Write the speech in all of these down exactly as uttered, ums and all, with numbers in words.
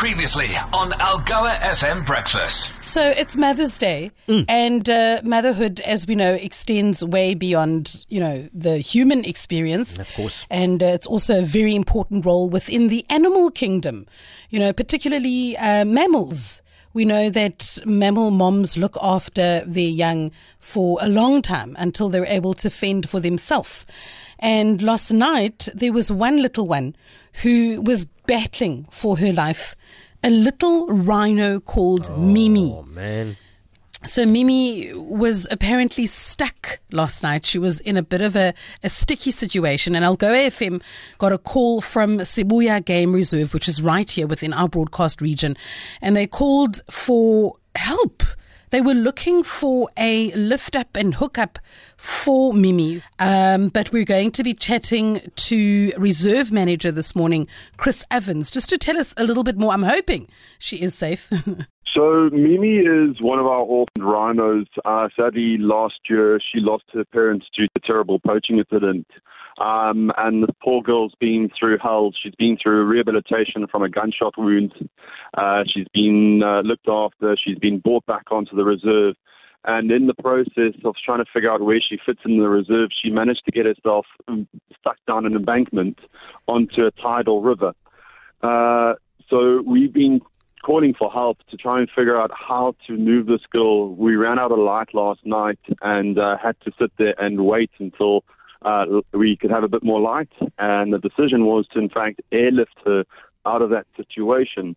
Previously on Algoa F M Breakfast. So it's Mother's Day, mm. and uh, motherhood, as we know, extends way beyond, you know, the human experience. Of course. And uh, it's also a very important role within the animal kingdom, you know, particularly uh, mammals. We know that mammal moms look after their young for a long time until they're able to fend for themselves. And last night, there was one little one who was battling for her life, a little rhino called oh, Mimi. Oh, man. So Mimi was apparently stuck last night. She was in a bit of a, a sticky situation, and Algoa F M got a call from Sibuya Game Reserve, which is right here within our broadcast region, and they called for help. They were looking for a lift up and hook up for Mimi. Um, but we're going to be chatting to reserve manager this morning, Chris Evans, just to tell us a little bit more. I'm hoping she is safe. So Mimi is one of our orphaned rhinos. Uh, sadly, last year she lost her parents due to a terrible poaching incident. Um, and the poor girl's been through hell. She's been through rehabilitation from a gunshot wound. Uh, she's been uh, looked after. She's been brought back onto the reserve. And in the process of trying to figure out where she fits in the reserve, she managed to get herself stuck down an embankment onto a tidal river. Uh, so we've been calling for help to try and figure out how to move this girl. We ran out of light last night and uh, had to sit there and wait until uh, we could have a bit more light. And the decision was to, in fact, airlift her out of that situation.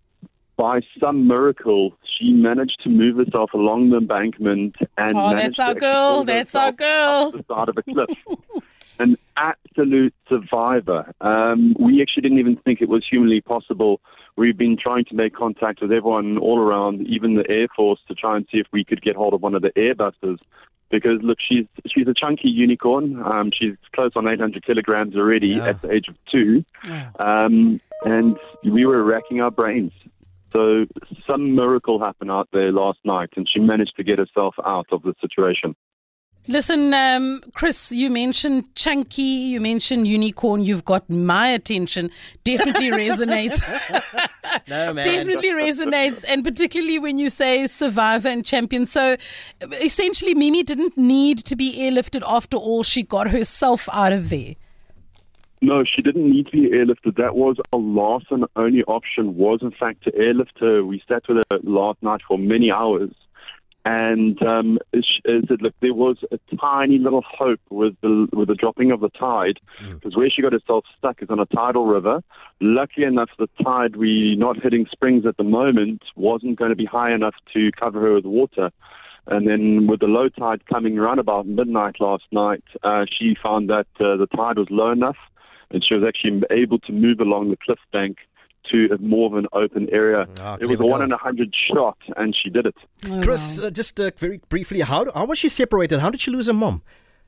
By some miracle, she managed to move herself along the embankment and oh, managed that's our to girl. That's our girl. Up the side of a cliff. An absolute survivor. Um, we actually didn't even think it was humanly possible. We've been trying to make contact with everyone all around, even the Air Force, to try and see if we could get hold of one of the Airbuses. Because, look, she's she's a chunky unicorn. Um, she's close on eight hundred kilograms already yeah. at the age of two. Yeah. Um, and we were racking our brains. So some miracle happened out there last night, and she managed to get herself out of the situation. Listen, um, Chris, you mentioned chunky, you mentioned unicorn. You've got my attention. Definitely resonates. No, man. Definitely resonates, and particularly when you say survivor and champion. So essentially, Mimi didn't need to be airlifted after all. She got herself out of there. No, she didn't need to be airlifted. That was our last and only option was, in fact, to airlift her. We sat with her last night for many hours. And um, as I said, look, there was a tiny little hope with the with the dropping of the tide, because mm. where she got herself stuck is on a tidal river. Lucky enough, the tide, we not hitting springs at the moment, wasn't going to be high enough to cover her with water. And then with the low tide coming around about midnight last night, uh, she found that uh, the tide was low enough, and she was actually able to move along the cliff bank to a more of an open area. Oh, it was a one in a hundred shot, and she did it. Oh, Chris, wow. uh, just uh, very briefly, how how was she separated? How did she lose her mom?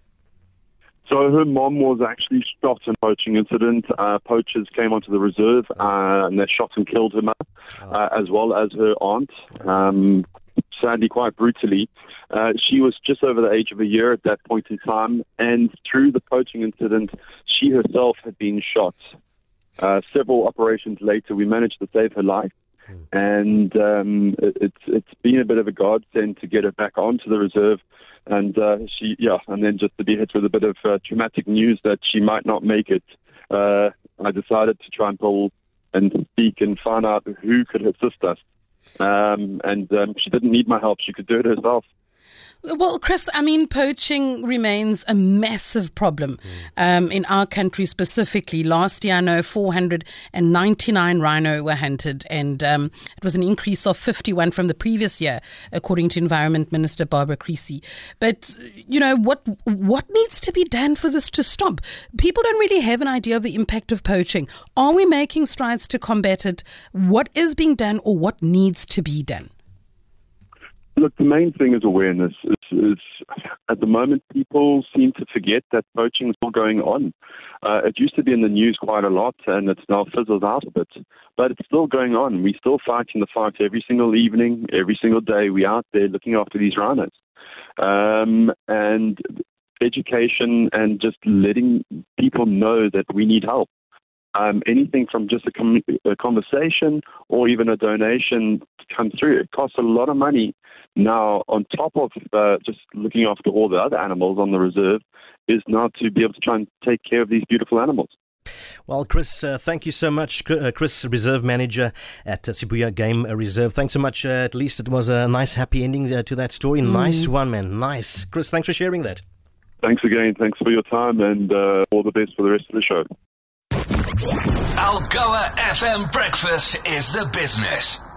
So her mom was actually shot in a poaching incident. Uh, poachers came onto the reserve, uh, and they shot and killed her mother, uh, as well as her aunt. Um, sadly, quite brutally. Uh, she was just over the age of a year at that point in time, and through the poaching incident, she herself had been shot. Uh, several operations later, we managed to save her life, and um, it, it's it's been a bit of a godsend to get her back onto the reserve, and uh, she yeah, and then just to be hit with a bit of uh, traumatic news that she might not make it. Uh, I decided to try and pull and speak and find out who could assist us, um, and um, she didn't need my help; she could do it herself. Well, Chris, I mean, poaching remains a massive problem um, in our country specifically. Last year, I know four hundred ninety-nine rhino were hunted, and um, it was an increase of fifty-one from the previous year, according to Environment Minister Barbara Creecy. But, you know, what what needs to be done for this to stop? People don't really have an idea of the impact of poaching. Are we making strides to combat it? What is being done, or what needs to be done? Look, the main thing is awareness. Is, is at the moment, people seem to forget that poaching is still going on. Uh, it used to be in the news quite a lot, and it's now fizzled out a bit. But it's still going on. We're still fighting the fight every single evening, every single day. We're out there looking after these rhinos. Um, and education and just letting people know that we need help. um, anything from just a, com- a conversation or even a donation to come through. It costs a lot of money now on top of uh, just looking after all the other animals on the reserve, is now to be able to try and take care of these beautiful animals. Well, Chris, uh, thank you so much. Chris, Reserve Manager at uh, Sibuya Game Reserve. Thanks so much. Uh, at least it was a nice, happy ending uh, to that story. Mm. Nice one, man. Nice. Chris, thanks for sharing that. Thanks again. Thanks for your time, and uh, all the best for the rest of the show. Algoa F M Breakfast is the business.